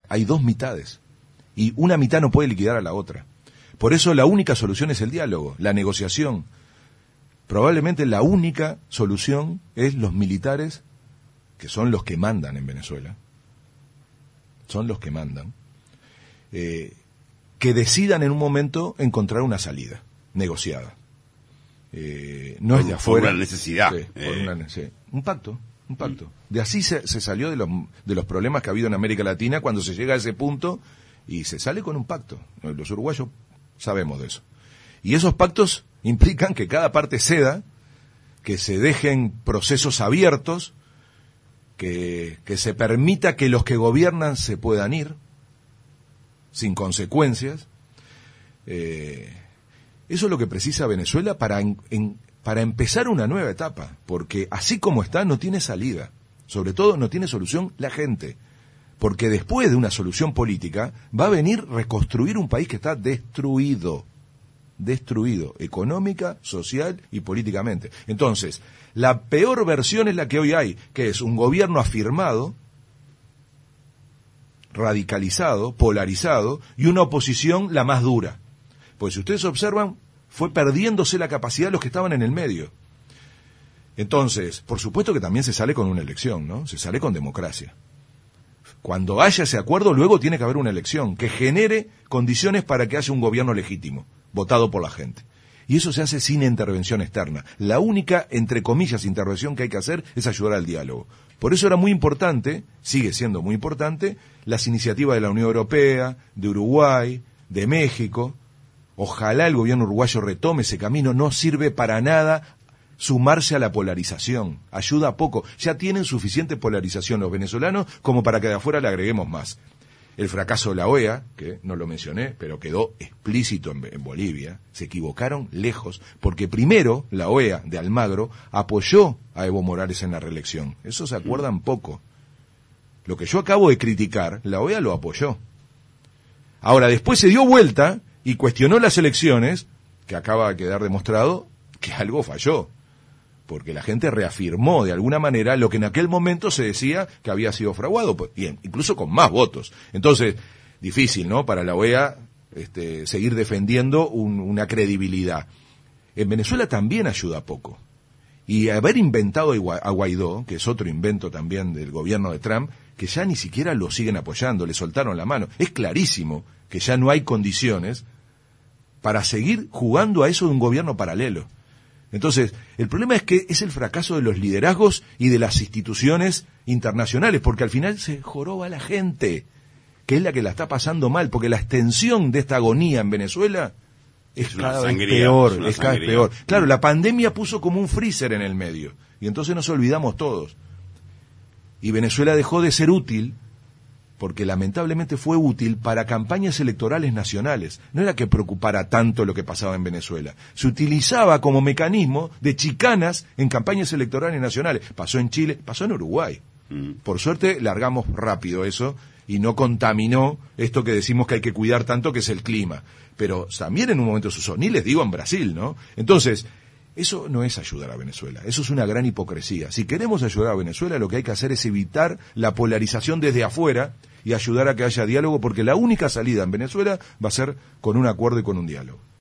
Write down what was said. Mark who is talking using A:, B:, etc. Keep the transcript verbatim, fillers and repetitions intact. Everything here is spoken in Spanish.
A: hay dos mitades, y una mitad no puede liquidar a la otra. Por eso la única solución es el diálogo, la negociación. Probablemente la única solución es los militares, que son los que mandan en Venezuela, son los que mandan, eh, que decidan en un momento encontrar una salida negociada. Eh, no es de afuera.
B: Por una necesidad.
A: Sí, por
B: eh.
A: una, sí. Un pacto, un pacto. De así se, se salió de los, de los problemas que ha habido en América Latina cuando se llega a ese punto y se sale con un pacto. Los uruguayos sabemos de eso. Y esos pactos implican que cada parte ceda, que se dejen procesos abiertos, que, que se permita que los que gobiernan se puedan ir, sin consecuencias. Eh, eso es lo que precisa Venezuela para, en, en, para empezar una nueva etapa, porque así como está no tiene salida, sobre todo no tiene solución la gente, porque después de una solución política va a venir reconstruir un país que está destruido, destruido, económica, social y políticamente. Entonces, la peor versión es la que hoy hay, que es un gobierno afirmado, radicalizado, polarizado, y una oposición la más dura. Pues si ustedes observan, fue perdiéndose la capacidad de los que estaban en el medio. Entonces, por supuesto que también se sale con una elección, ¿no? Se sale con democracia. Cuando haya ese acuerdo, luego tiene que haber una elección que genere condiciones para que haya un gobierno legítimo, votado por la gente. Y eso se hace sin intervención externa. La única, entre comillas, intervención que hay que hacer es ayudar al diálogo. Por eso era muy importante, sigue siendo muy importante, las iniciativas de la Unión Europea, de Uruguay, de México. Ojalá el gobierno uruguayo retome ese camino, no sirve para nada sumarse a la polarización, ayuda poco. Ya tienen suficiente polarización los venezolanos como para que de afuera le agreguemos más. El fracaso de la O E A, que no lo mencioné, pero quedó explícito en, en Bolivia, se equivocaron lejos, porque primero la O E A de Almagro apoyó a Evo Morales en la reelección. Eso se acuerdan poco. Lo que yo acabo de criticar, la O E A lo apoyó. Ahora, después se dio vuelta y cuestionó las elecciones, que acaba de quedar demostrado que algo falló, porque la gente reafirmó de alguna manera lo que en aquel momento se decía que había sido fraguado, bien, incluso con más votos. Entonces, difícil, ¿no?, para la O E A este, seguir defendiendo un, una credibilidad. En Venezuela también ayuda poco. Y haber inventado a Guaidó, que es otro invento también del gobierno de Trump, que ya ni siquiera lo siguen apoyando, le soltaron la mano. Es clarísimo que ya no hay condiciones para seguir jugando a eso de un gobierno paralelo. Entonces, el problema es que es el fracaso de los liderazgos y de las instituciones internacionales, porque al final se joroba a la gente, que es la que la está pasando mal, porque la extensión de esta agonía en Venezuela es, es cada vez peor, es, es cada vez peor. Claro, la pandemia puso como un freezer en el medio, y entonces nos olvidamos todos. Y Venezuela dejó de ser útil, porque lamentablemente fue útil para campañas electorales nacionales. No era que preocupara tanto lo que pasaba en Venezuela. Se utilizaba como mecanismo de chicanas en campañas electorales nacionales. Pasó en Chile, pasó en Uruguay. Mm. Por suerte largamos rápido eso y no contaminó esto que decimos que hay que cuidar tanto, que es el clima. Pero también en un momento se usó, ni les digo en Brasil, ¿no? Entonces, eso no es ayudar a Venezuela, eso es una gran hipocresía. Si queremos ayudar a Venezuela, lo que hay que hacer es evitar la polarización desde afuera y ayudar a que haya diálogo, porque la única salida en Venezuela va a ser con un acuerdo y con un diálogo.